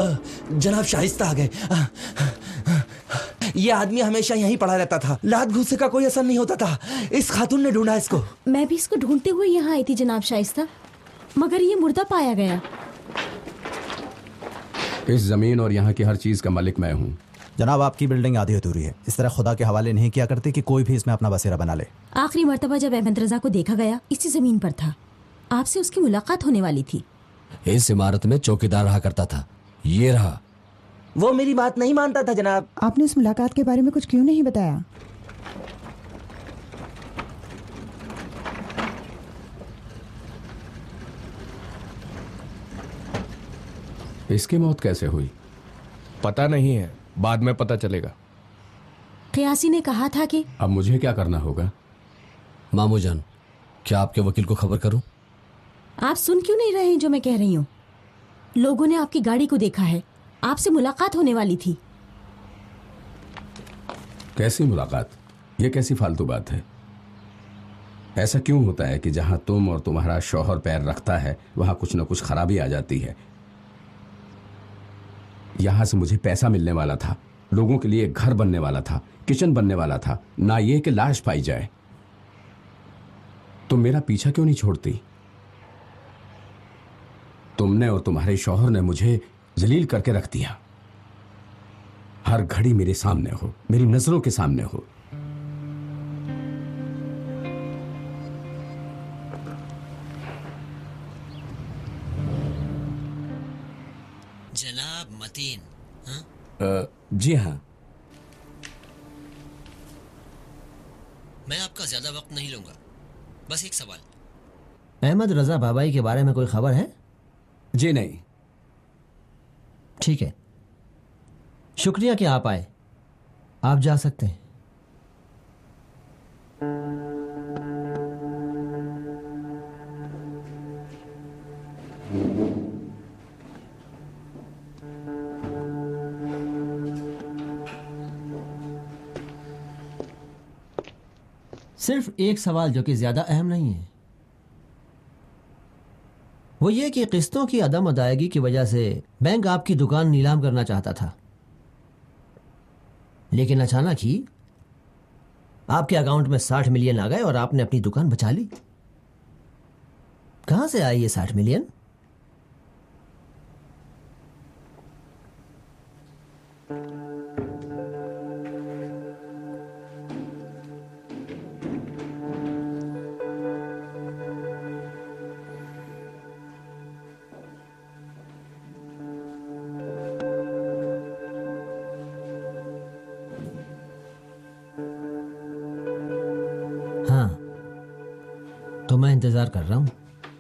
जनाब शाइस्ता आ गए। ये आदमी हमेशा यहीं पड़ा रहता था, लात घूसे का कोई असर नहीं होता था। इस खातून ने ढूंढा इसको। मैं भी इसको ढूंढते हुए यहाँ आई थी जनाब शाइस्ता, मगर ये मुर्दा पाया गया। इस जमीन और यहाँ की हर चीज का मालिक मैं हूँ। जनाब आपकी बिल्डिंग आधी अधूरी है, इस तरह खुदा के हवाले नहीं किया करते कि कोई भी इसमें अपना बसेरा बना ले। आखिरी मर्तबा जब अहमद रजा को देखा गया इसी जमीन पर था, आपसे उसकी मुलाकात होने वाली थी। इस इमारत में चौकीदार रहा करता था, ये रहा। वो मेरी बात नहीं मानता था जनाब। आपने उस मुलाकात के बारे में कुछ क्यों नहीं बताया? इसकी मौत कैसे हुई? पता नहीं है, बाद में पता चलेगा। क़ियासी ने कहा था कि अब मुझे क्या करना होगा? मामू जान, क्या आपके वकील को खबर करूं? आप सुन क्यों नहीं रहे हैं जो मैं कह रही हूँ? लोगों ने आपकी गाड़ी को देखा है, आपसे मुलाकात होने वाली थी। कैसी मुलाकात? ये कैसी फालतू बात है? ऐसा क्यों होता है कि जहां तुम और तुम्हारा शौहर पैर रखता है वहां कुछ न कुछ खराबी आ जाती है? यहां से मुझे पैसा मिलने वाला था, लोगों के लिए घर बनने वाला था, किचन बनने वाला था, ना ये कि लाश पाई जाए। तुम मेरा पीछा क्यों नहीं छोड़ती? तुमने और तुम्हारे शौहर ने मुझे जलील करके रख दिया। हर घड़ी मेरे सामने हो, मेरी नजरों के सामने हो। जनाब मतीन। जी हाँ। मैं आपका ज्यादा वक्त नहीं लूंगा, बस एक सवाल। अहमद रजा बाबाई के बारे में कोई खबर है? जी नहीं। ठीक है, शुक्रिया कि आप आए। आप जा सकते हैं। सिर्फ एक सवाल जो कि ज्यादा अहम नहीं है, वो ये कि किस्तों की अदम अदायगी की वजह से बैंक आपकी दुकान नीलाम करना चाहता था, लेकिन अचानक ही आपके अकाउंट में 60 मिलियन आ गए और आपने अपनी दुकान बचा ली। कहां से आई ये 60 मिलियन? हाँ, तो मैं इंतजार कर रहा हूं।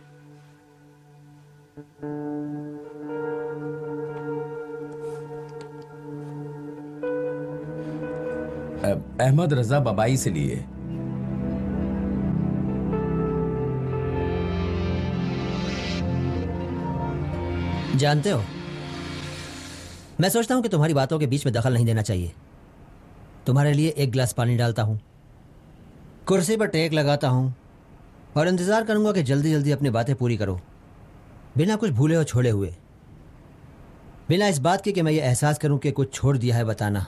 अहमद रजा बाबाई से लिए। जानते हो, मैं सोचता हूं कि तुम्हारी बातों के बीच में दखल नहीं देना चाहिए। तुम्हारे लिए एक गिलास पानी डालता हूं, कुर्सी पर टेक लगाता हूं और इंतजार करूंगा कि जल्दी जल्दी अपनी बातें पूरी करो, बिना कुछ भूले और छोड़े हुए, बिना इस बात के कि मैं ये एहसास करूं कि कुछ छोड़ दिया है बताना।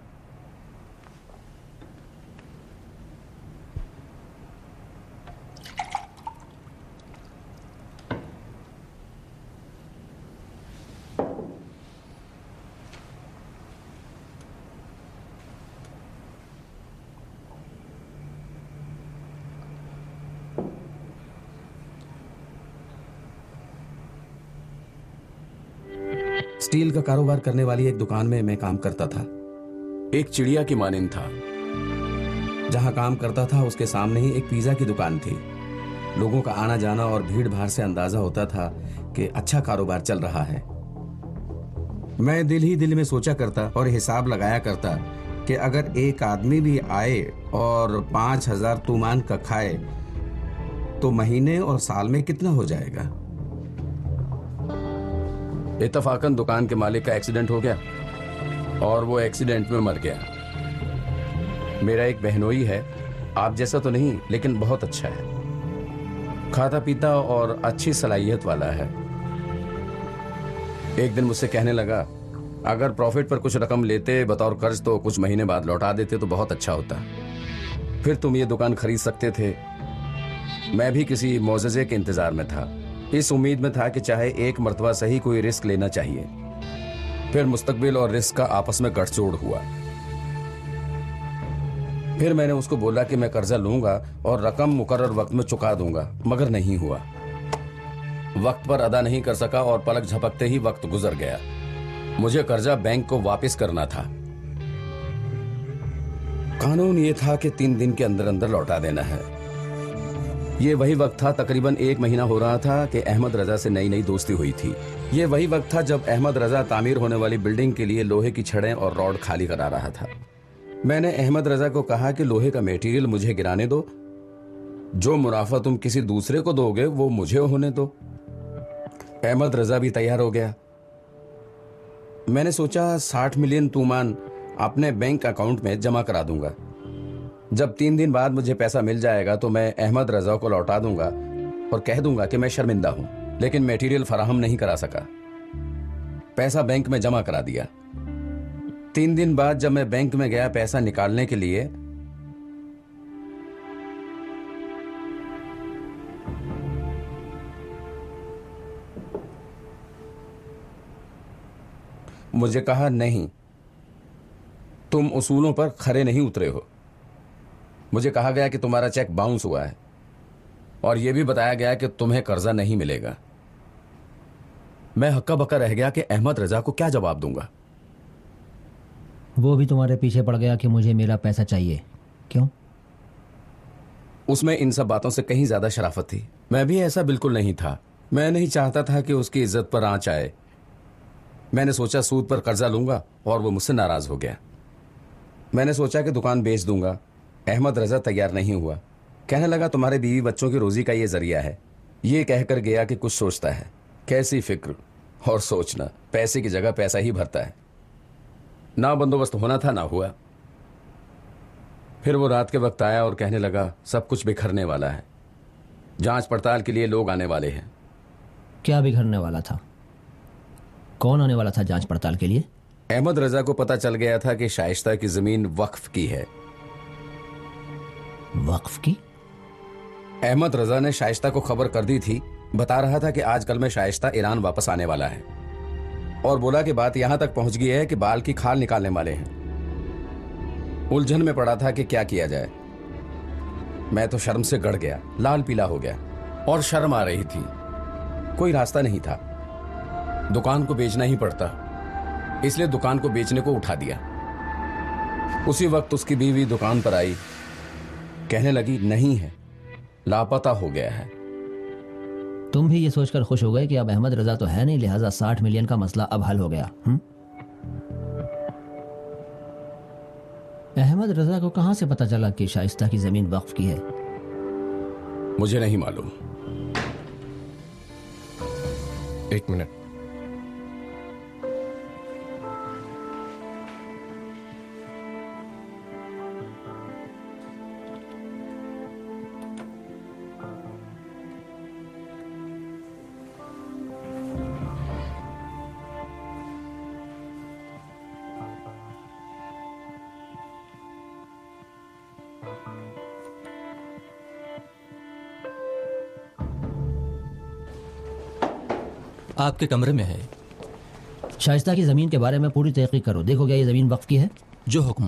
स्टील का कारोबार करने वाली एक दुकान में मैं काम करता था। एक चिड़िया की मानिंद था। जहां काम करता था उसके सामने ही एक पिज्जा की दुकान थी। लोगों का आना जाना और भीड़ भाड़ से अंदाजा होता था कि अच्छा कारोबार चल रहा है। मैं दिल ही दिल में सोचा करता और हिसाब लगाया करता कि अगर एक आदमी भी आए और 5,000 तूमान का खाए तो महीने और साल में कितना हो जाएगा। इत्तफाकन दुकान के मालिक का एक्सीडेंट हो गया और वो एक्सीडेंट में मर गया। मेरा एक बहनोई है, आप जैसा तो नहीं लेकिन बहुत अच्छा है, खाता पीता और अच्छी सलाहियत वाला है। एक दिन मुझसे कहने लगा, अगर प्रॉफिट पर कुछ रकम लेते बतौर कर्ज तो कुछ महीने बाद लौटा देते तो बहुत अच्छा होता, फिर तुम ये दुकान खरीद सकते थे। मैं भी किसी मौजज़े के इंतजार में था, इस उम्मीद में था कि चाहे एक मर्तबा सही कोई रिस्क लेना चाहिए। फिर मुस्तकबिल और रिस्क का आपस में गठजोड़ हुआ। फिर मैंने उसको बोला कि मैं कर्जा लूंगा और रकम मुकर्रर वक्त में चुका दूंगा, मगर नहीं हुआ। वक्त पर अदा नहीं कर सका और पलक झपकते ही वक्त गुजर गया। मुझे कर्जा बैंक को वापस करना था। कानून ये था कि 3 दिन के अंदर अंदर लौटा देना है। ये वही वक्त था, तकरीबन 1 महीना हो रहा था कि अहमद रजा से नई नई दोस्ती हुई थी। ये वही वक्त था जब अहमद रजा तामीर होने वाली बिल्डिंग के लिए लोहे की छड़ें और रॉड खाली करा रहा था। मैंने अहमद रजा को कहा कि लोहे का मटेरियल मुझे गिराने दो, जो मुनाफा तुम किसी दूसरे को दोगे वो मुझे होने दो। अहमद रजा भी तैयार हो गया। मैंने सोचा 60 मिलियन तूमान अपने बैंक अकाउंट में जमा करा दूंगा। जब 3 दिन बाद मुझे पैसा मिल जाएगा तो मैं अहमद रजा को लौटा दूंगा और कह दूंगा कि मैं शर्मिंदा हूं, लेकिन मटेरियल फराहम नहीं करा सका। पैसा बैंक में जमा करा दिया। 3 दिन बाद जब मैं बैंक में गया पैसा निकालने के लिए, मुझे कहा नहीं, तुम उसूलों पर खरे नहीं उतरे हो। मुझे कहा गया कि तुम्हारा चेक बाउंस हुआ है और यह भी बताया गया कि तुम्हें कर्जा नहीं मिलेगा। मैं हक्का बक्का रह गया कि अहमद रजा को क्या जवाब दूंगा। वो भी तुम्हारे पीछे पड़ गया कि मुझे मेरा पैसा चाहिए। क्यों? उसमें इन सब बातों से कहीं ज्यादा शराफत थी। मैं भी ऐसा बिल्कुल नहीं था। मैं नहीं चाहता था कि उसकी इज्जत पर आंच आए। मैंने सोचा सूद पर कर्जा लूंगा और वो मुझसे नाराज हो गया। मैंने सोचा कि दुकान बेच दूंगा। अहमद रजा तैयार नहीं हुआ। कहने लगा, तुम्हारे बीवी बच्चों की रोजी का ये जरिया है। ये कहकर गया कि कुछ सोचता है। कैसी फिक्र और सोचना, पैसे की जगह पैसा ही भरता है। ना बंदोबस्त होना था ना हुआ। फिर वो रात के वक्त आया और कहने लगा, सब कुछ बिखरने वाला है, जांच पड़ताल के लिए लोग आने वाले हैं। क्या बिखरने वाला था? कौन आने वाला था जांच पड़ताल के लिए? अहमद रजा को पता चल गया था कि शाइस्ता की जमीन वक्फ की है। वक्फ की? अहमद रजा ने शाइस्ता को खबर कर दी थी। बता रहा था कि आजकल में शाइस्ता ईरान वापस आने वाला है और बोला कि बात यहां तक पहुंच गई है कि बाल की खाल निकालने वाले हैं। उलझन में पड़ा था कि क्या किया जाए। मैं तो शर्म से गड़ गया, लाल पीला हो गया और शर्म आ रही थी। कोई रास्ता नहीं था। दुकान को बेचना ही पड़ता, इसलिए दुकान को बेचने को उठा दिया। उसी वक्त उसकी बीवी दुकान पर आई। कहने लगी, नहीं है, लापता हो गया है। तुम भी ये सोचकर खुश हो गए कि अब अहमद रजा तो है नहीं, लिहाजा 60 मिलियन का मसला अब हल हो गया। अहमद रजा को कहां से पता चला कि शाइस्ता की जमीन वक्फ की है? मुझे नहीं मालूम। 1 मिनट। आपके कमरे में है। शाइस्ता की जमीन के बारे में पूरी तहकीक करो। देखो क्या ये जमीन वक्फ की है? जो हुक्म।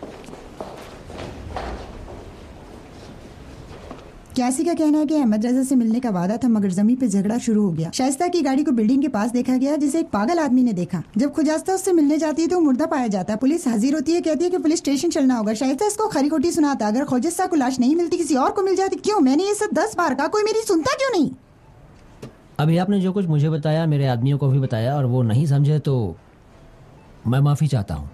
कैसी का कहना है कि अहमद रजा से मिलने का वादा था, मगर जमीन पे झगड़ा शुरू हो गया। शाइस्ता की गाड़ी को बिल्डिंग के पास देखा गया, जिसे एक पागल आदमी ने देखा। जब खुजास्ता उससे मिलने जाती है तो मुर्दा पाया जाता है। पुलिस हाजिर होती है, कहती है कि पुलिस स्टेशन चलना होगा। शाइस्ता इसको खरी खोटी सुनाता, अगर खुजास्ता को लाश नहीं मिलती किसी और को मिल जाती। क्यों? मैंने ये सब 10 बार कहा, कोई मेरी सुनता क्यों नहीं? अभी आपने जो कुछ मुझे बताया मेरे आदमियों को भी बताया और वो नहीं समझे तो मैं माफी चाहता हूं।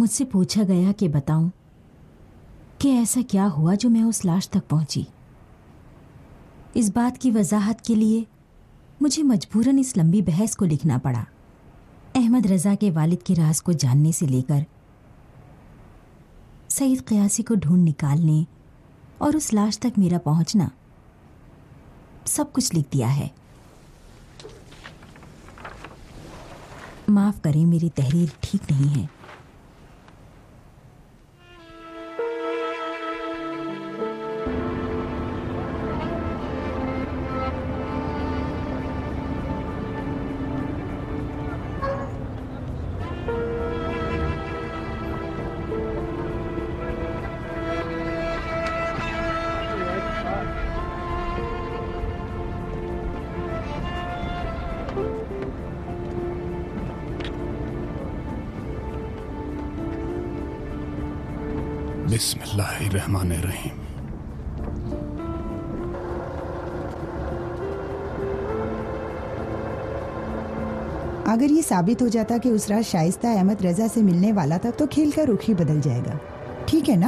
मुझसे पूछा गया कि बताऊं कि ऐसा क्या हुआ जो मैं उस लाश तक पहुंची। इस बात की वजाहत के लिए मुझे मजबूरन इस लंबी बहस को लिखना पड़ा। अहमद रजा के वालिद के राज को जानने से लेकर सईद क़यासी को ढूंढ निकालने और उस लाश तक मेरा पहुंचना, सब कुछ लिख दिया है। माफ करें, मेरी तहरीर ठीक नहीं है। बिस्मिल्लाहिर्रहमानिर्रहीम। अगर ये साबित हो जाता कि उस रात शाइस्ता अहमद रजा से मिलने वाला था तो खेल का रुख ही बदल जाएगा, ठीक है ना?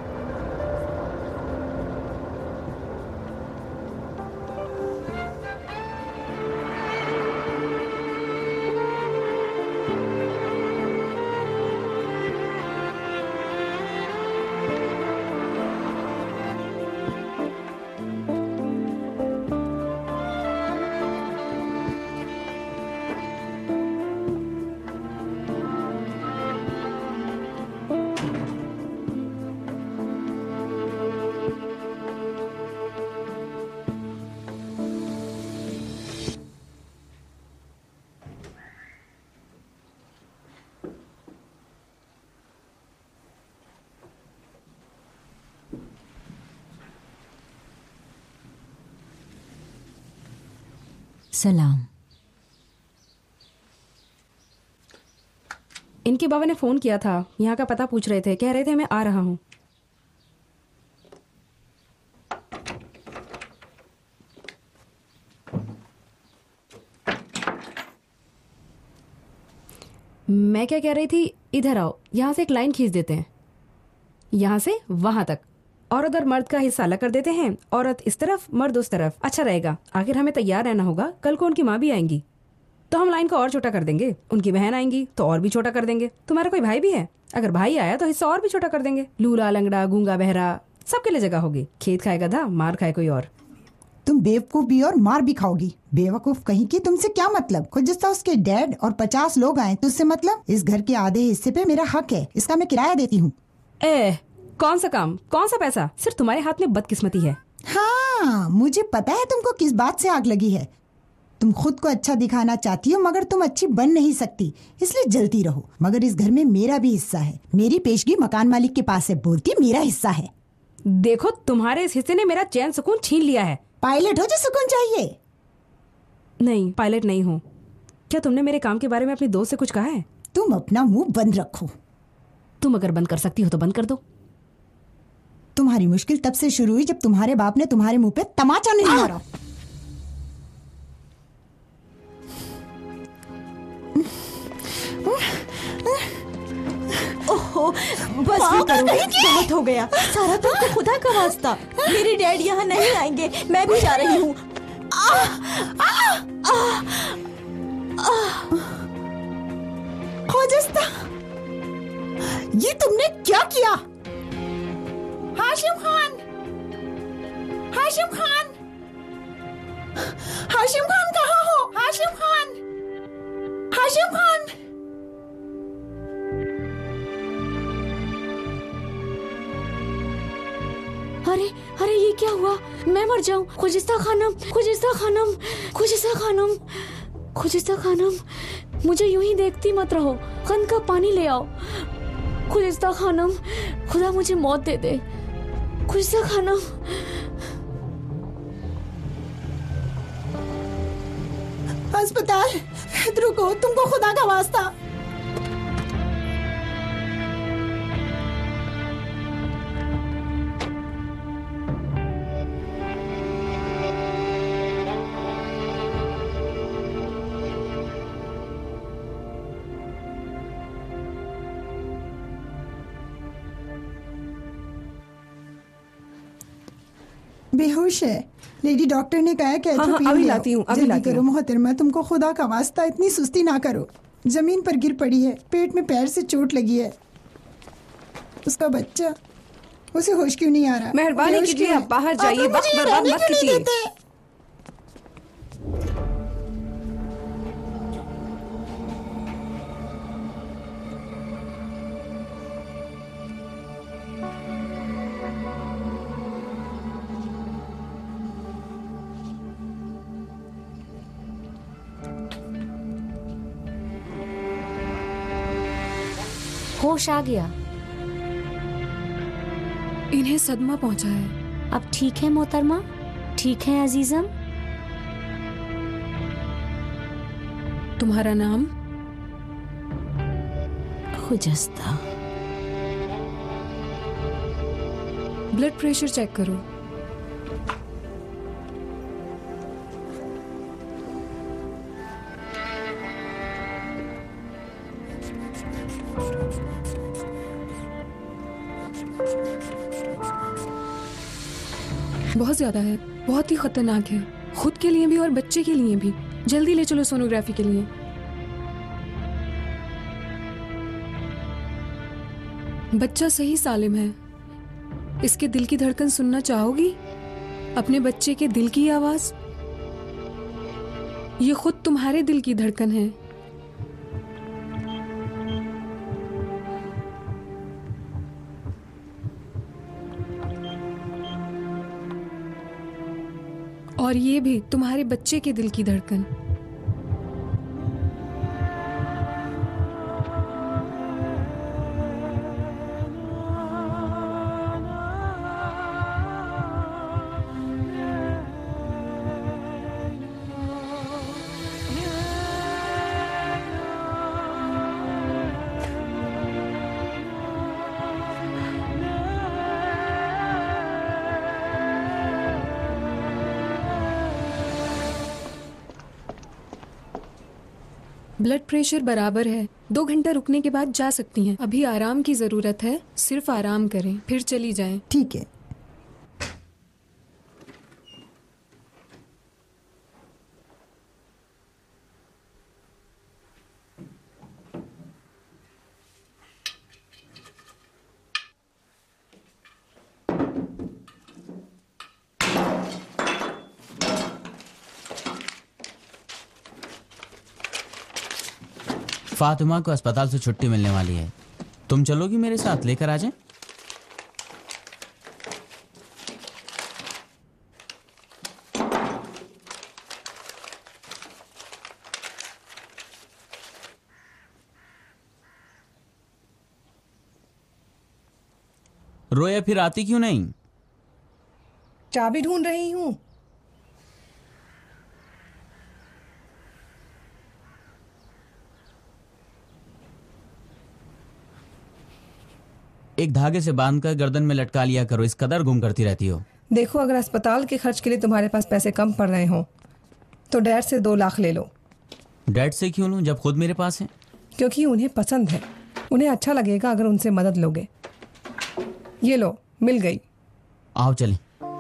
सलाम। इनके बाबा ने फोन किया था, यहाँ का पता पूछ रहे थे, कह रहे थे मैं आ रहा हूँ। मैं क्या कह रही थी, इधर आओ, यहाँ से एक लाइन खींच देते हैं, यहाँ से वहां तक, और उधर मर्द का हिस्सा अलग कर देते हैं, औरत इस तरफ मर्द उस तरफ। अच्छा रहेगा। आखिर हमें तैयार रहना होगा, कल को उनकी माँ भी आएंगी तो हम लाइन को और छोटा कर देंगे, उनकी बहन आएंगी तो और भी छोटा कर देंगे। तुम्हारा कोई भाई भी है, अगर भाई आया तो हिस्सा और भी छोटा कर देंगे। लूला लंगड़ा गूंगा बहरा सबके लिए जगह होगी। खेत खाए गधा, मार खाए कोई और। तुम बेवकूफ भी और मार भी खाओगी। बेवकूफ कहीं की, तुमसे क्या मतलब? खुद जिसका उसके डैड और 50 लोग आए तो उससे मतलब? इस घर के आधे हिस्से पे मेरा हक है, इसका मैं किराया देती हूँ। कौन सा काम, कौन सा पैसा, सिर्फ तुम्हारे हाथ में बदकिस्मती है। हाँ, मुझे पता है तुमको किस बात से आग लगी है। तुम खुद को अच्छा दिखाना चाहती हो मगर तुम अच्छी बन नहीं सकती, इसलिए जलती रहो। मगर इस घर में मेरा भी हिस्सा है, मेरी पेशगी मकान मालिक के पास है, बोलती मेरा हिस्सा है। देखो, तुम्हारे इस हिस्से ने मेरा चैन सुकून छीन लिया है। पायलट हो जो सुकून चाहिए? नहीं, पायलट नहीं हूँ। क्या तुमने मेरे काम के बारे में अपनी दोस्त से कुछ कहा है? तुम अपना मुंह बंद रखो। तुम अगर बंद कर सकती हो तो बंद कर दो। तुम्हारी मुश्किल तब से शुरू हुई जब तुम्हारे बाप ने तुम्हारे मुंह पे तमाचा नहीं मारा। ओहो, बस भी करो, बहुत हो गया। सारा तुमको खुदा का वास्ता, मेरे डैड यहाँ नहीं आएंगे, मैं भी जा रही हूँ। खोजस्ता, ये तुमने क्या किया? हाशिम खान, हाशिम खान, हाशिम खान कहाँ हो? हाशिम खान, हाशिम खान। अरे अरे, ये क्या हुआ? मैं मर जाऊं। खुजिस्ता खानम, खुजिस्ता खानम, खुजिस्ता खानम, खुजिस्ता खानम, मुझे यूं ही देखती मत रहो, कन का पानी ले आओ। खुजिस्ता खानम, खुदा मुझे मौत दे दे। खुजिस्ता खानम। अस्पताल, रुको, तुमको खुदा का वास्ता। बेहोश है। लेडी डॉक्टर ने कहा कि हाँ, अभी लाती हूँ, अभी जल्दी लाती करो हूँ। मोहतरमा, तुमको खुदा का वास्ता इतनी सुस्ती ना करो। जमीन पर गिर पड़ी है, पेट में पैर से चोट लगी है। उसका बच्चा, उसे होश क्यों नहीं आ रहा? मेहरबानी बेहोश कीजिए, क्यों आप बाहर है? जाइए, आप लोग वक्त मुझे बर्बाद रहने मत क्यों नहीं कीजिए। देते? होश आ गया। इन्हें सदमा पहुंचा है। अब ठीक है मोहतरमा? ठीक है अजीजम? तुम्हारा नाम? खुजस्ता। ब्लड प्रेशर चेक करो। बहुत ज्यादा है, बहुत ही खतरनाक है, खुद के लिए भी और बच्चे के लिए भी। जल्दी ले चलो सोनोग्राफी के लिए। बच्चा सही सालिम है। इसके दिल की धड़कन सुनना चाहोगी? अपने बच्चे के दिल की आवाज? ये खुद तुम्हारे दिल की धड़कन है। और ये भी तुम्हारे बच्चे के दिल की धड़कन। ब्लड प्रेशर बराबर है। 2 घंटा रुकने के बाद जा सकती हैं। अभी आराम की जरूरत है, सिर्फ आराम करें, फिर चली जाएं। ठीक है। फातिमा को अस्पताल से छुट्टी मिलने वाली है। तुम चलोगी मेरे साथ? लेकर आ जाएं? रोया फिर आती क्यों नहीं? चाबी ढूंढ रही हूँ। एक धागे से बांधकर गर्दन में लटका लिया करो, इस कदर गुम करती रहती हो। देखो, अगर अस्पताल के खर्च के लिए तुम्हारे पास पैसे कम पड़ रहे हो तो डैड से 2 लाख ले लो। डैड से क्यों लूं जब खुद मेरे पास है? क्योंकि उन्हें पसंद है। उन्हें अच्छा लगेगा अगर उनसे मदद लोगे। ये लो, मिल गई। आओ चलें।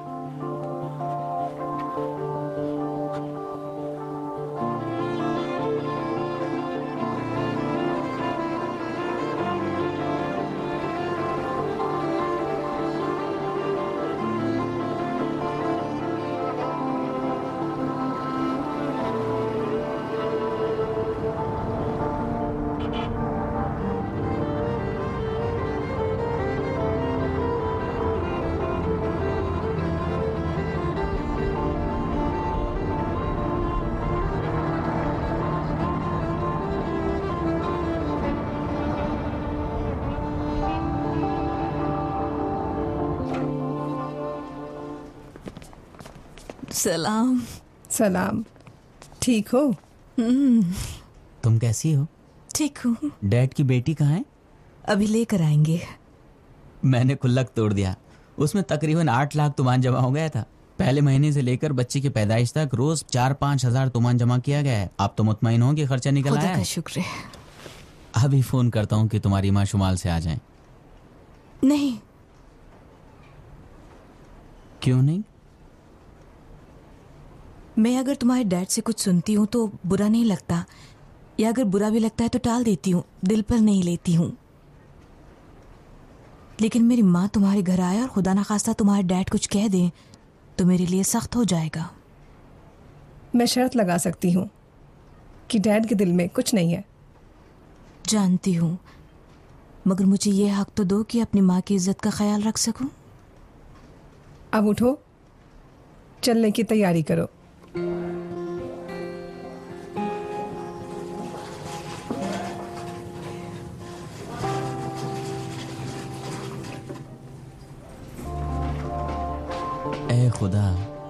सलाम। सलाम। ठीक हो? तुम कैसी हो? ठीक हूँ। डैड की बेटी कहाँ है? अभी लेकर आएंगे। मैंने खुल्लक तोड़ दिया। उसमें तकरीबन 8 लाख तुमान जमा हो गया था। पहले महीने से लेकर बच्चे की पैदाइश तक रोज 4-5 हजार तुमान जमा किया गया है। आप तो मुतमईन हो कि खर्चा निकल आया खुदा है? का शुक्र है। अभी फोन करता हूँ कि तुम्हारी माँ शुमाल से आ जाए। नहीं। क्यों नहीं? मैं अगर तुम्हारे डैड से कुछ सुनती हूँ तो बुरा नहीं लगता, या अगर बुरा भी लगता है तो टाल देती हूँ, दिल पर नहीं लेती हूँ। लेकिन मेरी माँ तुम्हारे घर आए और खुदा ना खास्ता तुम्हारे डैड कुछ कह दें तो मेरे लिए सख्त हो जाएगा। मैं शर्त लगा सकती हूँ कि डैड के दिल में कुछ नहीं है। जानती हूँ, मगर मुझे ये हक तो दो कि अपनी माँ की इज्जत का ख्याल रख सकूं। अब उठो, चलने की तैयारी करो। ए खुदा,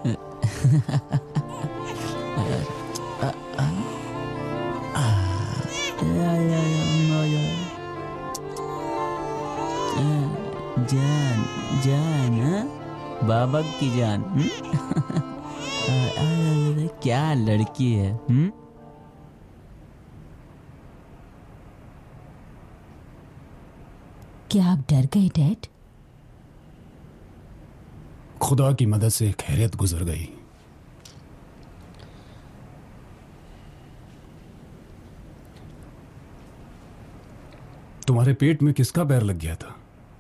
जान जान, बाबा की जान। क्या लड़की है। क्या आप डर गए डैड? खुदा की मदद से खैरियत गुजर गई। तुम्हारे पेट में किसका पैर लग गया था?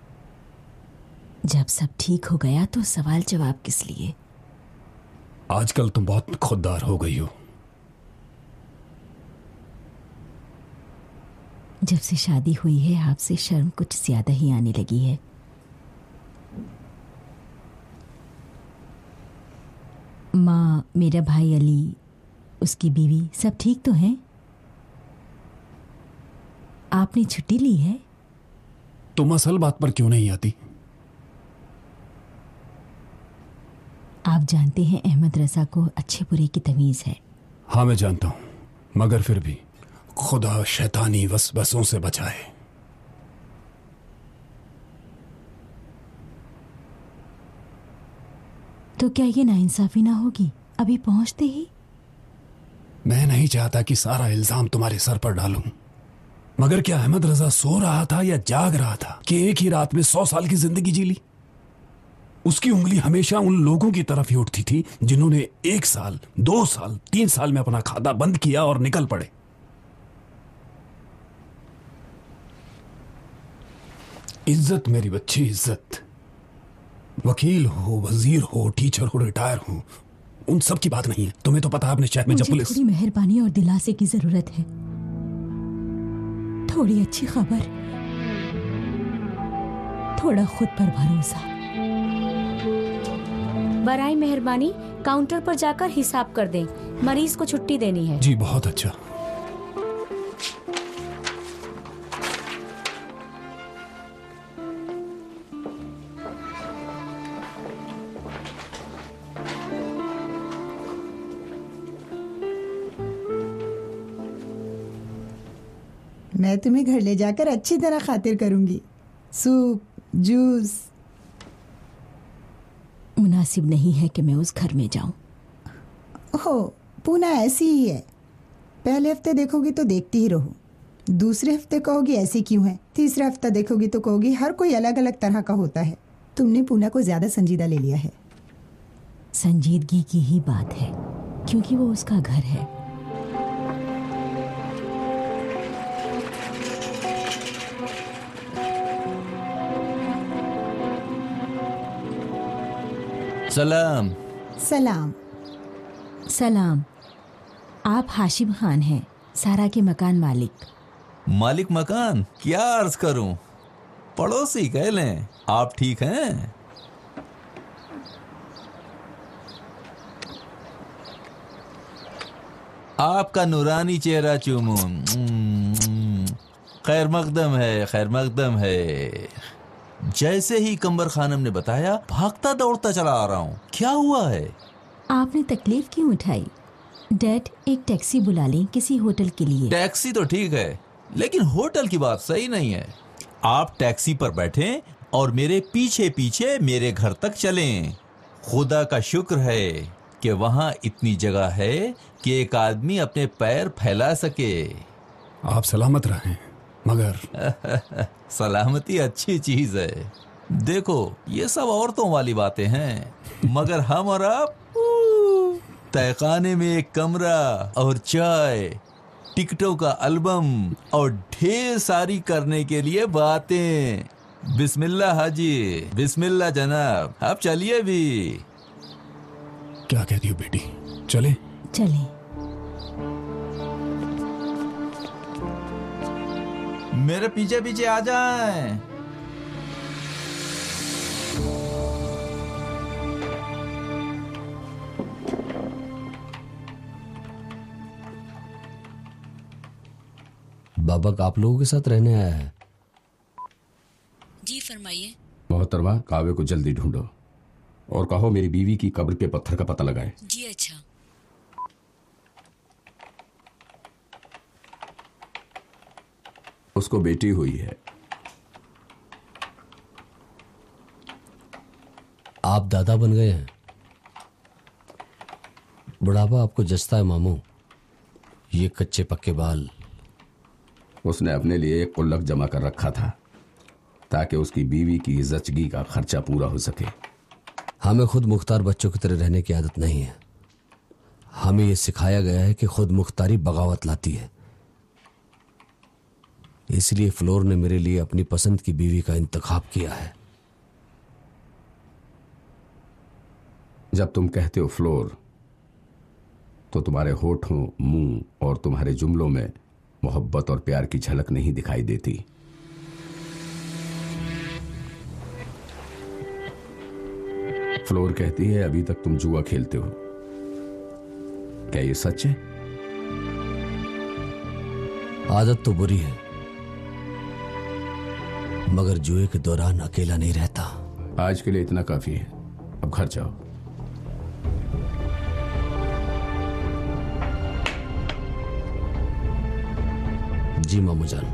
जब सब ठीक हो गया तो सवाल जवाब किस लिए? आजकल तुम बहुत खुददार हो गई हो। जब से शादी हुई है आपसे शर्म कुछ ज्यादा ही आने लगी है। माँ, मेरा भाई अली, उसकी बीवी सब ठीक तो हैं? आपने छुट्टी ली है? तुम असल बात पर क्यों नहीं आती? आप जानते हैं अहमद रजा को अच्छे बुरे की तमीज है। हाँ मैं जानता हूं, मगर फिर भी खुदा शैतानी वसवसों से बचाए। तो क्या ये नाइंसाफी ना होगी अभी पहुंचते ही? मैं नहीं चाहता कि सारा इल्जाम तुम्हारे सर पर डालूं, मगर क्या अहमद रजा सो रहा था या जाग रहा था कि एक ही रात में 100 साल की जिंदगी जी ली? उसकी उंगली हमेशा उन लोगों की तरफ ही उठती थी जिन्होंने 1 साल, 2 साल, 3 साल में अपना खाता बंद किया और निकल पड़े। इज्जत मेरी बच्ची, इज्जत। वकील हो, वजीर हो, टीचर हो, रिटायर हो, उन सब की बात नहीं है। तुम्हें तो पता है अपने शहर में जब पुलिस। थोड़ी मेहरबानी और दिलासे की जरूरत है, थोड़ी अच्छी खबर, थोड़ा खुद पर भरोसा। बराए मेहरबानी काउंटर पर जाकर हिसाब कर दें, मरीज को छुट्टी देनी है। जी बहुत अच्छा। मैं तुम्हें घर ले जाकर अच्छी तरह खातिर करूंगी। Soup, juice. मुनासिब नहीं है कि मैं उस घर में जाऊं। ओहो, पूना ऐसी ही है। पहले हफ्ते देखोगी तो देखती ही रहो, दूसरे हफ्ते कहोगी ऐसी क्यों है, तीसरा हफ्ता देखोगी तो कहोगी हर कोई अलग अलग तरह का होता है। तुमने पूना को ज्यादा संजीदा ले लिया है। संजीदगी की ही बात है, क्योंकि वो उसका घर है। सलाम। सलाम। सलाम। आप हाशिम खान हैं, सारा के मकान मालिक। मालिक मकान? क्या अर्ज करूं, पड़ोसी कह लें। आप ठीक हैं? आपका नूरानी चेहरा चूमूं। खैर मकदम है, खैर मकदम है। जैसे ही कंबर खानम ने बताया, भागता दौड़ता चला आ रहा हूँ। क्या हुआ है? आपने तकलीफ क्यों उठाई? डैड, एक टैक्सी बुला लें किसी होटल के लिए। टैक्सी तो ठीक है, लेकिन होटल की बात सही नहीं है। आप टैक्सी पर बैठें और मेरे पीछे पीछे मेरे घर तक चलें। खुदा का शुक्र है कि वहाँ इतनी जगह है कि एक आदमी अपने पैर फैला सके। आप सलामत रहें। मगर सलामती अच्छी चीज है। देखो, ये सब औरतों वाली बातें हैं, मगर हम और आप तहखाने में एक कमरा और चाय, टिकटों का एल्बम और ढेर सारी करने के लिए बातें। बिस्मिल्लाह हाजी, बिस्मिल्लाह जनाब, आप चलिए भी। क्या कहती हो बेटी, चले? चले। मेरे पीछे पीछे आ जाएं। बाबक आप लोगों के साथ रहने आया है? जी फरमाइए। मोहतरमा, कावे को जल्दी ढूंढो और कहो मेरी बीवी की कब्र के पत्थर का पता लगाए। जी अच्छा। उसको बेटी हुई है। आप दादा बन गए हैं। बुढ़ापा आपको जचता है मामू। ये कच्चे पक्के बाल। उसने अपने लिए एक गुल्लक जमा कर रखा था ताकि उसकी बीवी की जचगी का खर्चा पूरा हो सके। हमें खुद मुख्तार बच्चों की तरह रहने की आदत नहीं है। हमें यह सिखाया गया है कि खुद मुख्तारी बगावत लाती है। इसलिए फ्लोर ने मेरे लिए अपनी पसंद की बीवी का इंतखाब किया है। जब तुम कहते हो फ्लोर तो तुम्हारे होठों, मुंह और तुम्हारे जुमलों में मोहब्बत और प्यार की झलक नहीं दिखाई देती। फ्लोर कहती है अभी तक तुम जुआ खेलते हो। क्या ये सच है? आदत तो बुरी है, मगर जुए के दौरान अकेला नहीं रहता। आज के लिए इतना काफी है, अब घर जाओ। जी मामू जान।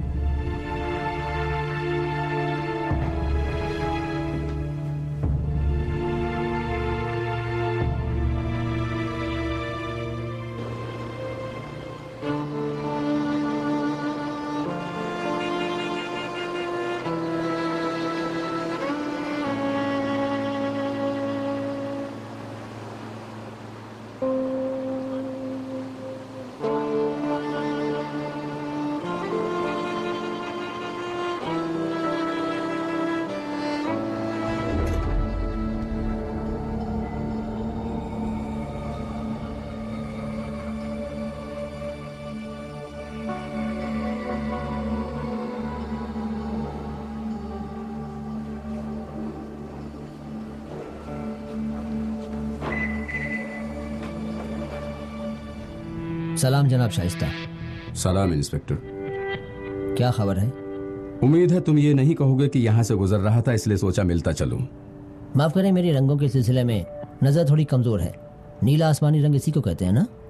सलाम जनाब शाइस्ता। सलाम इंस्पेक्टर। क्या खबर है? उम्मीद है तुम ये नहीं कहोगे कि यहाँ से गुजर रहा था इसलिए सोचा मिलता चलूं। माफ करें, मेरी रंगों के सिलसिले में नजर थोड़ी कमजोर है। नीला आसमानी रंग इसी को कहते हैं ना?